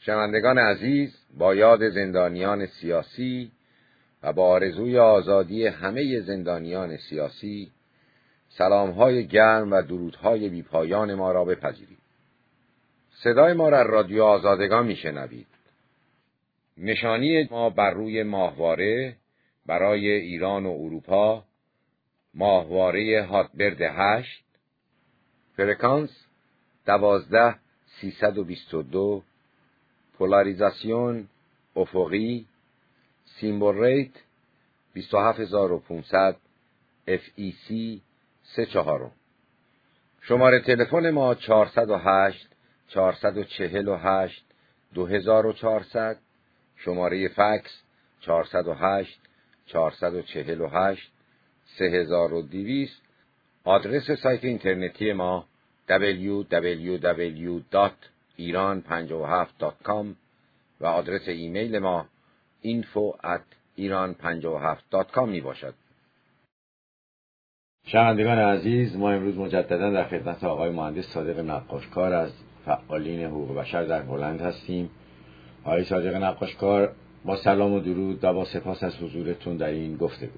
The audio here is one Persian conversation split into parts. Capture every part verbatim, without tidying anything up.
شنوندگان عزیز، با یاد زندانیان سیاسی و با آرزوی آزادی همه زندانیان سیاسی، سلام‌های گرم و درودهای بی‌پایان ما را بپذیرید. صدای ما را از رادیو آزادگان میشنوید. نشانی ما بر روی ماهواره برای ایران و اروپا، ماهواره هاتبرد هشت، فرکانس دوازده سیصد و بیست و دو، پولاریزاسیون افقی، سیمبل ریت بیست و هفت هزار و پانصد، اف ای سی سه چهارم. شماره تلفن ما چهارصد و هشت چهارصد چهل و هشت دو هزار و چهارصد، شماره فکس چهارصد و هشت چهارصد چهل و هشت سه هزار و دویست. آدرس سایت اینترنتی ما دبلیو دبلیو دبلیو دات ایران پنجاه و هفت دات کام و آدرس ایمیل ما اینفو ات ایران پنجاه و هفت دات کام می باشد. شنوندگان عزیز، ما امروز مجددا در خدمت آقای مهندس صادق نقاشکار از فعالین حقوق بشر در هلند هستیم. آقای صادق نقاشکار، با سلام و درود و با سپاس از حضورتون در این گفتگو.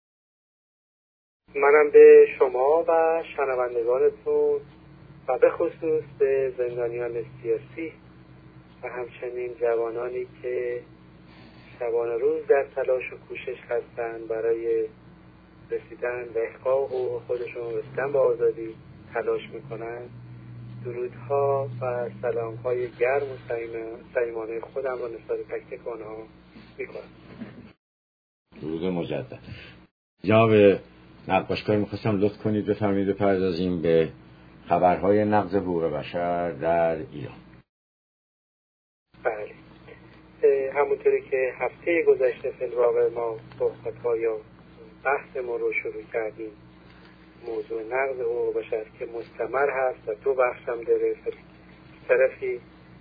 منم به شما و شنوندگانتون و به خصوص به زندانیان سیاسی و همچنین جوانانی که شبانه روز در تلاش و کوشش هستند برای رسیدن به احقاق حقوق خودشون، رسیدن به آزادی تلاش میکنن، درودها و سلامهای گرم و صمیمانه خودم را نسبت تک تک آنها میکنم. درود مجدد. جناب نقاشکار، میخواستم لطف کنید بفرمایید بپردازیم به خبرهای نقض حقوق بشر در ایران. بله، همونطوری که هفته گذشته فی الواقع ما صحبت‌ها یا بحث ما رو شروع کردیم، موضوع نقض حقوق بشر که مستمر هست و دو بخش هم داره. طرفی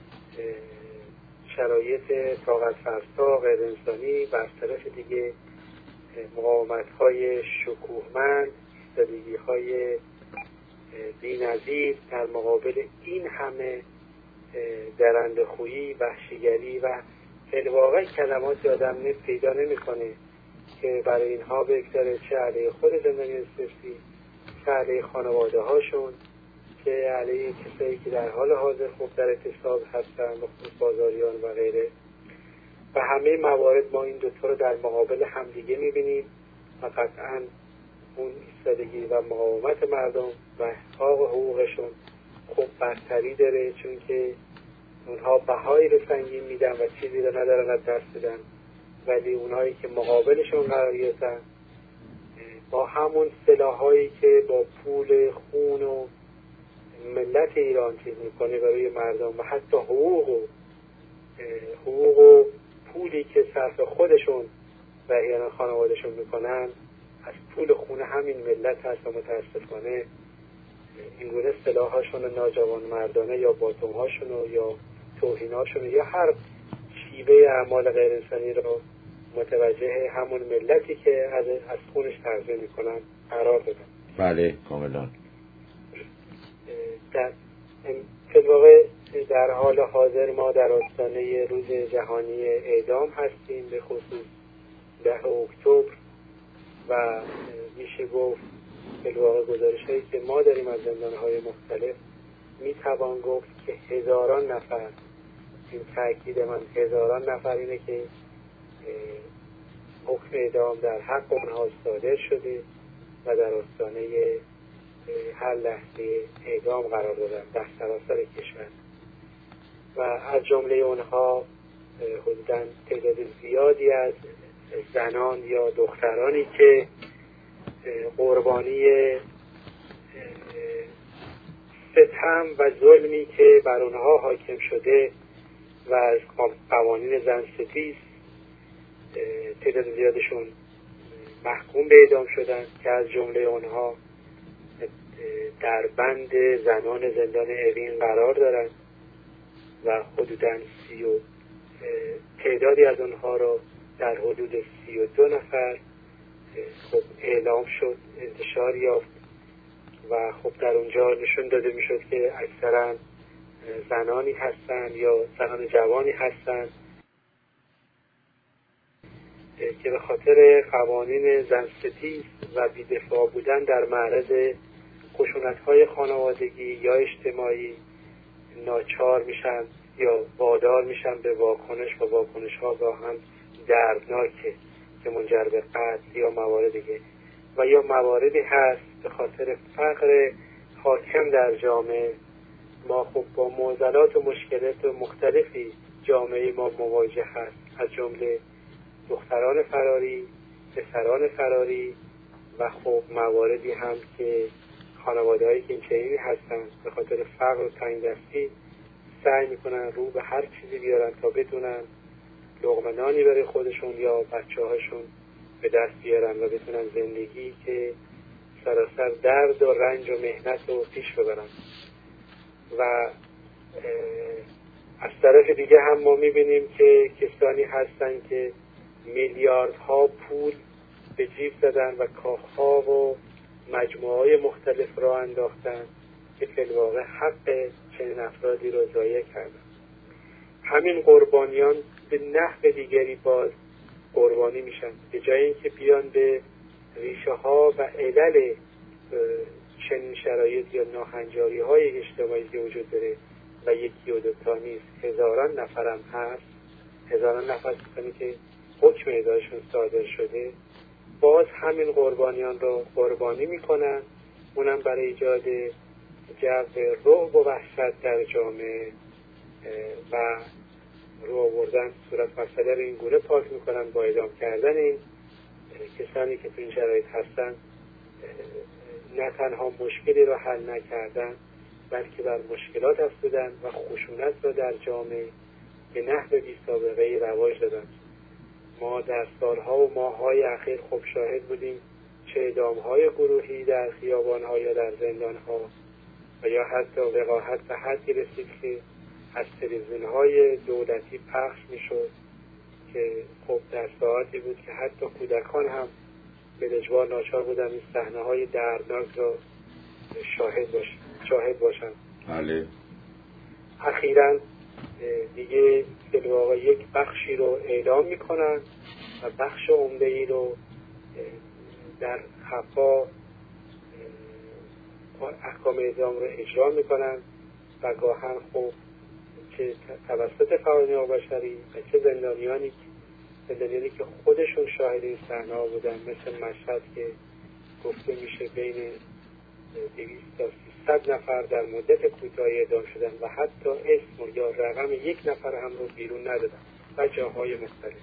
شرایط طاقت فرسا غیر انسانی و از طرف دیگه مقاومت‌های شکوهمند، ایستادگی‌های بی‌نظیر در مقابل این همه درنده‌خویی، وحشیگری و فی الواقع کلماتی آدم پیدا نمی‌کنه که برای اینها بگذاره، چه علیه خود زندانیان سیاسی، چه علیه خانواده هاشون، چه علیه کسایی که در حال حاضر خوب در اعتصاب هستن، مخصوص بازاریان و غیره. و همه موارد ما این دوتا رو در مقابل همدیگه میبینیم و قطعا اون ایستادگی و مقاومت مردم و احقاق حقوقشون خوب برتری داره، چون که اونها بهای رو سنگین میدن و چیزی رو ندارن از دست بدن، ولی اونهایی که مقابلشون قرار گرفتن با همون سلاحایی که با پول خون و ملت ایران چیز میکنه برای مردم و حتی حقوق و حقوق و پولی که صرف خودشون و ایران خانوادشون میکنن از پول خون همین ملت هست و متاسفانه اینگونه سلاحاشون ناجوان مردانه یا باتومهاشون یا توهیناشون یا هر شیوه اعمال غیر انسانی رو متوجه همون ملتی که از از خونش تغذیه میکنن قرار دادن. بله، کاملا. در فی الواقع در حال حاضر ما در آستانه روز جهانی اعدام هستیم، به خصوص ده اکتبر، و میشه گفت فی الواقع گزارش‌هایی که ما داریم از زندان‌های مختلف میتوان گفت که هزاران نفر، این تأکید من، هزاران نفر اینه که حکم اعدام در حق اونها صادر شده و در آستانه هر لحظه اعدام قرار دادن در سراسر کشور و از جمله اونها حدوداً تعداد زیادی از زنان یا دخترانی که قربانی ستم و ظلمی که بر اونها حاکم شده و از قوانین زن ستیز تعداد زیادشون محکوم به اعدام شدن که از جمله اونها در بند زنان زندان اوین قرار دارن و حدوداً سی و تعدادی از اونها رو در حدود سی و دو نفر خب اعلام شد، انتشار یافت و خب در اونجا نشون داده میشد که اکثرا زنانی هستند یا زنان جوانی هستند که به خاطر قوانین زنستیز و بی‌دفاع بودن در معرض خشونت‌های خانوادگی یا اجتماعی ناچار میشن یا وادار میشن به واکنش و واکنش‌ها گاهن دردناکه که منجر به قتل یا موارد دیگه و یا مواردی هست به خاطر فقر حاکم در جامعه ما خب با معضلات و مشکلات مختلفی جامعه ما مواجه هست، از جمله دختران فراری، پسران فراری و خب مواردی هم که خانواده‌هایی که این چنینی هستن به خاطر فقر و تنگدستی سعی میکنن رو به هر چیزی بیارن تا بتونن لقمه نانی برای خودشون یا بچه‌هاشون به دست بیارن و بتونن زندگی که سراسر درد و رنج و مهنت رو پیش ببرن. و از طرف دیگه هم ما میبینیم که کسانی هستن که میلیاردها پول به جیب زدن و کاخها و مجموعه‌های مختلف را انداختن که فی الواقع حق چنین افرادی را ضایع کردن. همین قربانیان به نحو دیگری باز قربانی میشن، به جای اینکه بیان به ریشه ها و علل چنین شرایط یا ناهنجاری های اجتماعی که وجود داره و یکی و دوتا نیست، هزاران نفرم هست، هزاران نفر کسانی که حکم اعدامشون صادر شده، باز همین قربانیان رو قربانی میکنن، اونم برای ایجاد جو رعب و وحشت در جامعه و رو آوردن صورت مسئله رو این گونه پاک میکنن با اعدام کردن این کسانی که تو این شرایط هستن. نه تنها مشکلی رو حل نکردن بلکه بر مشکلات افزودن و خشونت رو در جامعه به نحو بی سابقه‌ای رواج دادن. ما در سالها و ماه‌های اخیر خوب شاهد بودیم چه اعدام‌های گروهی در خیابان‌ها یا در زندان‌ها و یا حتی وقاحت به حدی رسید که از تلویزیون‌های دولتی پخش می‌شد که خب در ساعتی بود که حتی کودکان هم به اجبار ناچار بودن این صحنه‌های دردناک را شاهد باشن شاهد باشن. بله. اخیراً دیگه در واقع یک بخشی رو اعلام میکنن و بخش عمده‌ای رو در خفا احکام اعدام رو اجرا میکنن و گاهن خب چه توسط فعالین حقوق بشری و چه زندانیانی زندانیانی که خودشون شاهد این صحنه‌ها بودن، مثل مشهد که گفته میشه بین دویست تا سیصد نفر در مدت کوتاهی اعدام شدن و حتی اسم یا رقم یک نفر هم رو بیرون ندادن و جاهای مختلف.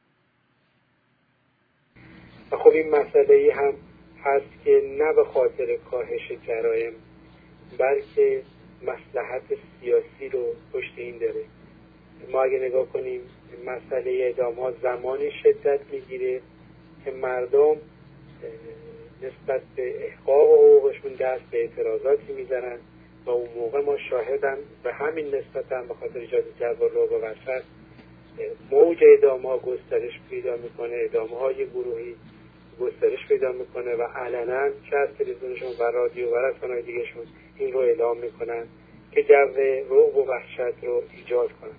و خب این مسئله هم هست که نه به خاطر کاهش جرایم بلکه مصلحت سیاسی رو پشت این داره. ما اگه نگاه کنیم مسئله اعدام ها زمانی شدت میگیره که مردم نسبت به احقاق حقوقشون دست به اعتراضاتی میزنن و اون موقع ما شاهدن به همین نسبت هم به خاطر ایجاد جو و رعب و وحشت موج اعدام ها گسترش پیدا میکنه، اعدام های گروهی گسترش پیدا میکنه و علنا چه از تلویزیونشون و رادیو و رسانه‌های دیگهشون این رو اعلام میکنن که جو رعب و وحشت رو ایجاد کنن.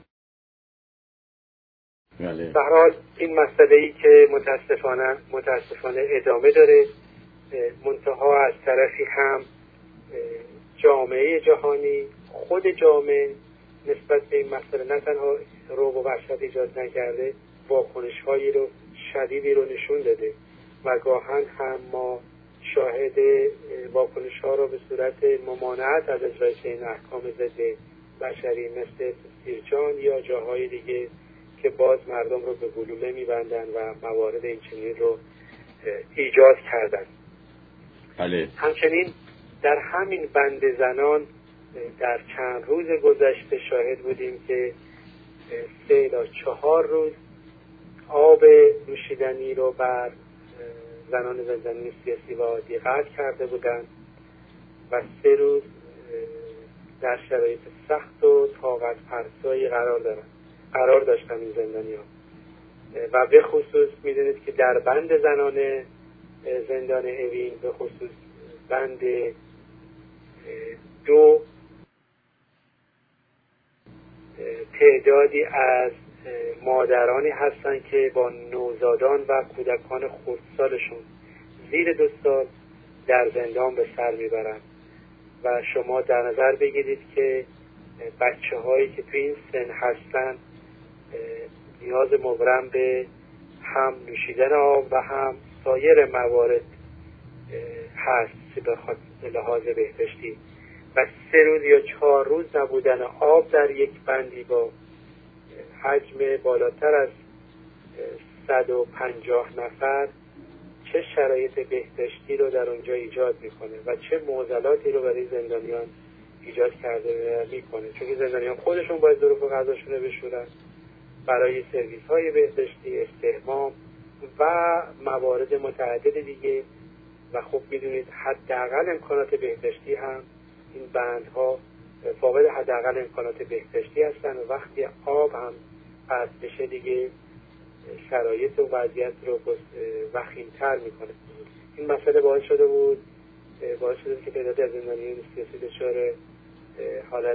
بله. به هر حال این مسئله‌ای که متاسفانه متاسفانه ادامه داره، منتها از طرفی هم جامعه جهانی خود جامعه نسبت به این مسئله نه تنها رعب و وحشت ایجاد نکرده، واکنش‌هایی رو شدیدی رو نشون داده و گاهن هم ما شاهد واکنش‌ها رو به صورت ممانعت از اجرای این احکام ضد بشری مثل سیرجان یا جاهای دیگه که باز مردم رو به گلوله می‌بندن و موارد این چنین رو ایجاد کردن. بله. همچنین در همین بند زنان در چند روز گذشته شاهد بودیم که سه تا چهار روز آب نوشیدنی رو بر زنان زندانی سیاسی و عادی قطع کرده بودند و سه روز در شرایط سخت و طاقت فرسایی قرار دارن قرار داشتن این زندانیان. و به خصوص میدونید که در بند زنان زندان اوین به خصوص بند دو تعدادی از مادرانی هستن که با نوزادان و کودکان خردسالشون زیر دو سال در زندان به سر میبرن و شما در نظر بگیرید که بچه هایی که توی این سن هستن نیاز مبرم به هم نوشیدن آب و هم سایر موارد هست به لحاظ بهداشتی و سه روز یا چهار روز نبودن آب در یک بندی با حجم بالاتر از صد و پنجاه نفر چه شرایط بهداشتی رو در اونجا ایجاد میکنه و چه معضلاتی رو برای زندانیان ایجاد کرده میکنه، چون زندانیان خودشون باید ظروف غذاشون رو بشورن، برای سرویس های بهداشتی، استحمام و موارد متعدد دیگه. و خب میدونید حداقل امکانات بهداشتی هم این بندها فاقد حداقل امکانات بهداشتی هستن و وقتی آب هم قطع بشه دیگه شرایط و وضعیت رو وخیم‌تر میکنه. این مسئله باعث شده بود باعث شده که تعدادی از زندانیان سیاسی دچار حالت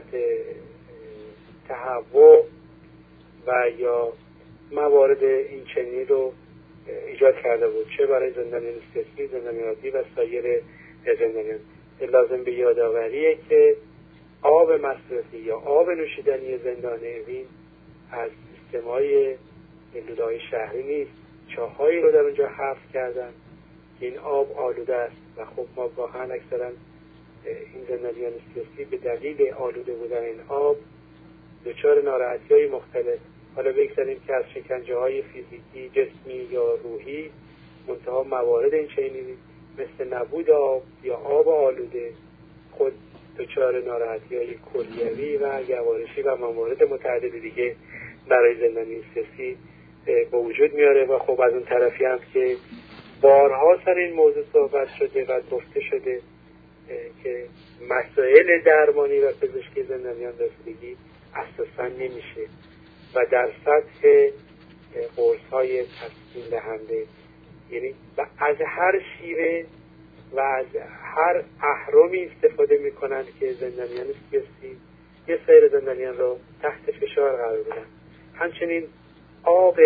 تهوع و یا موارد این چنینی رو ایجاد کرده بود، چه برای زندانیان سیاسی، زندانیان عادی و سایر زندانیان. لازم به یادآوریه که آب مصرفی یا آب نوشیدنی زندان اوین از سیستم‌های لوده‌های شهری نیست. چاه‌هایی رو در اونجا حفر کردن که این آب آلوده است و خب ما گاهن اکثرا این زندانیان سیاسی به دلیل آلوده بودن این آب دچار ناراحتی‌های مختلف، حالا بگذاریم که از شکنجه‌های فیزیکی، جسمی یا روحی، منتها موارد این چنینی مثل نبود آب یا آب آلوده خود دچار ناراحتی‌های کلیوی و یوارشی و موارد متعدد دیگه برای زندانی سیاسی به وجود میاره. و خب از اون طرفی هم که بارها سر این موضوع صحبت شده و گفته شده که مسائل درمانی و پزشکی زندانیان رسیدگی اساساً نمیشه و در سطح قرص‌های تسکین دهنده، یعنی از هر شیوه و از هر اهرمی استفاده میکنند که زندانیان سیاسی یه سایر زندانیان رو تحت فشار قرار بدن. همچنین آب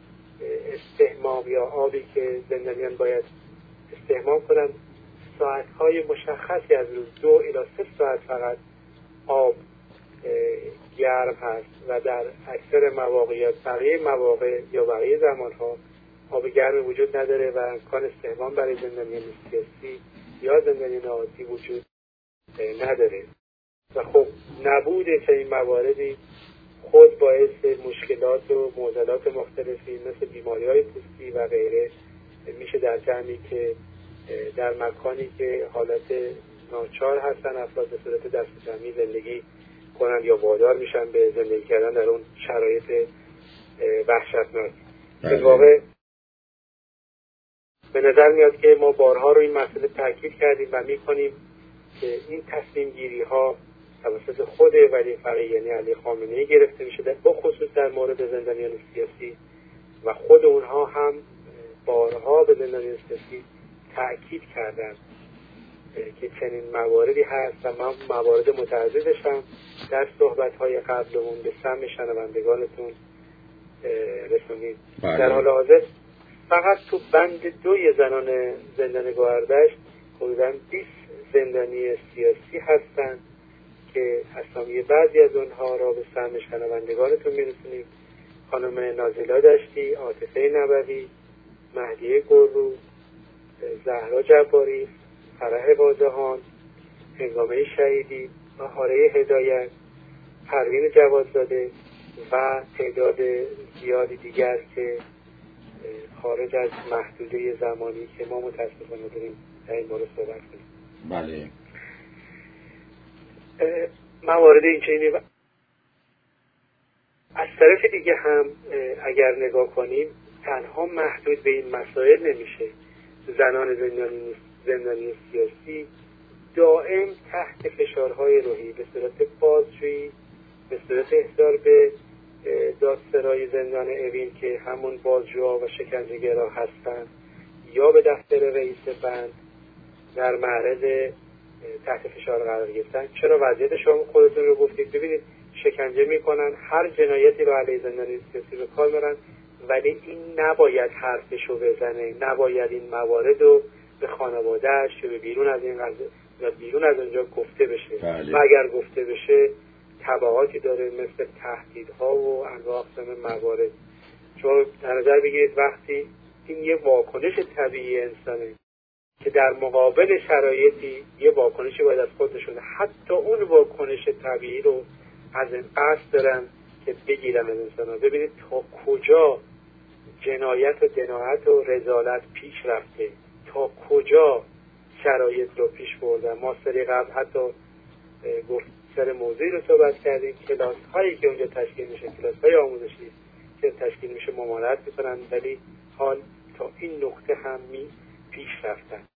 استحمام یا آبی که زندانیان باید استحمام کنند ساعتهای مشخصی از روز دو الی سه ساعت فقط آب گرم هست و در اکثر مواقع یا بقیه مواقع یا بقیه زمانها آب گرم وجود نداره و امکان استحمام برای زندانیان سیاسی یا زندانیان عادی وجود نداره. و خب نبود چنین مواردی خود باعث مشکلات و معضلات مختلفی مثل بیماری‌های پوستی و غیره میشه در جمعی که در مکانی که حالت ناچار هستن افراد به صورت دست جمعی زندگی کنن یا وادار میشن به زندگی کردن در اون شرایط وحشتناک. به واقع به نظر میاد که ما بارها رو این مسئله تاکید کردیم و میکنیم که این تصمیم گیری ها توسط خود ولی فقیه یعنی علی خامنه‌ای گرفته میشه با خصوص در مورد زندانیان سیاسی و خود اونها هم بارها به زندانیان سیاسی تاکید کردن که چنین مواردی هست و من موارد متعددش هم در صحبت‌های قبلمون به سمع شنوندگانتون رسونید. در حال حاضر فقط تو بند دوی زنان زندان گوهردشت حدوداً بیست زندانی سیاسی هستند که اسامی بعضی از اونها را به سمع شنوندگانتون میرسونیم. خانم نازلا دشتی، عاطفه نبوی، مهدیه گررو، زهرا جباری، فرح بازهان، هنگامه شهیدی، بهاره هدایت، پروین جوادزاده و تعداد زیادی دیگر که خارج از محدوده زمانی که ما متاسفانه داریم در این مورد صحبت کنیم. بله. موارد این چنینی از طرف دیگه هم اگر نگاه کنیم تنها محدود به این مسائل نمیشه. زنان زندانی زندانی سیاسی دائم تحت فشارهای روحی به صورت بازجویی، به صورت احضار به دادسرای زندان اوین که همون بازجوها و شکنجهگرها هستند یا به دفتر رئیس بند در معرض تحت فشار قرار گرفتن. چرا وضعیت شما خودتون رو گفتید؟ ببینید شکنجه میکنن، هر جنایتی رو علیه زندانی سیاسی به کار میبرن، ولی این نباید حرفشو بزنه، نباید این موارد رو به خانوادهش یا به بیرون از این قضیه یا بیرون از اونجا گفته بشه. بله. و اگر گفته بشه تبعاتی داره مثل تهدیدها و انواع اقسام موارد. چون در نظر بگیرید وقتی این یه واکنش طبیعی انسانه که در مقابل شرایطی یه واکنشی باید از خود نشونه، حتی اون واکنش طبیعی رو از این قصد دارن که بگیرن از انسان ها. ببینید تا کجا جنایت و دنایت و رذالت پیش رفته، تا کجا شرایط رو پیش بردن. ما سری قبل حتی گفت سر موضوعی رو صحبت کردیم، کلاس هایی که اونجا تشکیل میشه، کلاس های آموزشی که تشکیل میشه ممانعت میکنن، ولی حال تا این نقطه هم می پیش رفتن.